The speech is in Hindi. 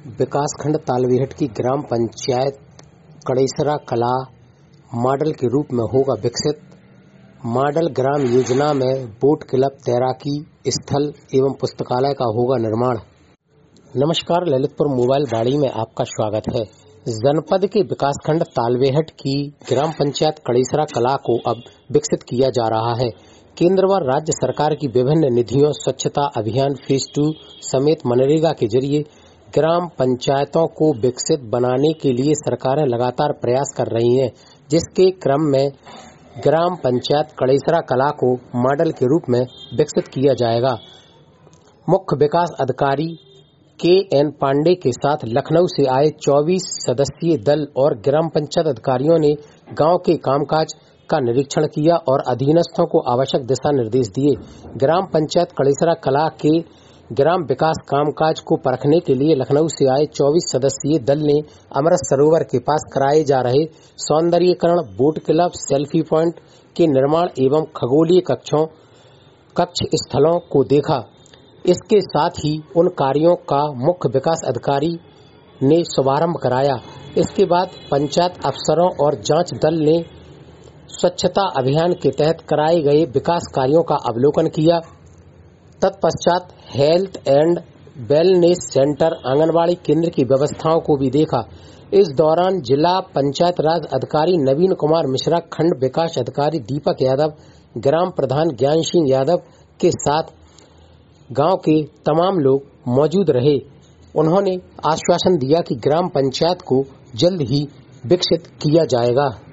विकासखंड तालबेहट की ग्राम पंचायत कड़ेसरा कला मॉडल के रूप में होगा विकसित। मॉडल ग्राम योजना में बोट क्लब, तैराकी स्थल एवं पुस्तकालय का होगा निर्माण। नमस्कार, ललितपुर मोबाइल बाड़ी में आपका स्वागत है। जनपद के विकासखंड तालबेहट की ग्राम पंचायत कड़ेसरा कला को अब विकसित किया जा रहा है। केंद्र व राज्य सरकार की विभिन्न निधियों, स्वच्छता अभियान फेज 2 समेत मनरेगा के जरिए ग्राम पंचायतों को विकसित बनाने के लिए सरकारें लगातार प्रयास कर रही हैं, जिसके क्रम में ग्राम पंचायत कड़ेसरा कला को मॉडल के रूप में विकसित किया जाएगा। मुख्य विकास अधिकारी के.एन. पांडे के साथ लखनऊ से आए 24 सदस्यीय दल और ग्राम पंचायत अधिकारियों ने गांव के कामकाज का निरीक्षण किया और अधीनस्थों को आवश्यक दिशा निर्देश दिए। ग्राम पंचायत कड़ेसरा कला के ग्राम विकास कामकाज को परखने के लिए लखनऊ से आए 24 सदस्यीय दल ने अमृत सरोवर के पास कराए जा रहे सौंदर्यीकरण, बोट क्लब, सेल्फी पॉइंट के निर्माण एवं खगोलीय कक्ष स्थलों को देखा। इसके साथ ही उन कार्यों का मुख्य विकास अधिकारी ने शुभारंभ कराया। इसके बाद पंचायत अफसरों और जांच दल ने स्वच्छता अभियान के तहत कराए गए विकास कार्यों का अवलोकन किया। तत्पश्चात health and wellness centre, anganwadi केंद्र की व्यवस्थाओं को भी देखा। इस दौरान जिला पंचायत राज अधिकारी नवीन कुमार मिश्रा, खंड विकास अधिकारी दीपक यादव, ग्राम प्रधान ज्ञान सिंह यादव के साथ गांव के तमाम लोग मौजूद रहे। उन्होंने आश्वासन दिया कि ग्राम पंचायत को जल्द ही विकसित किया जाएगा।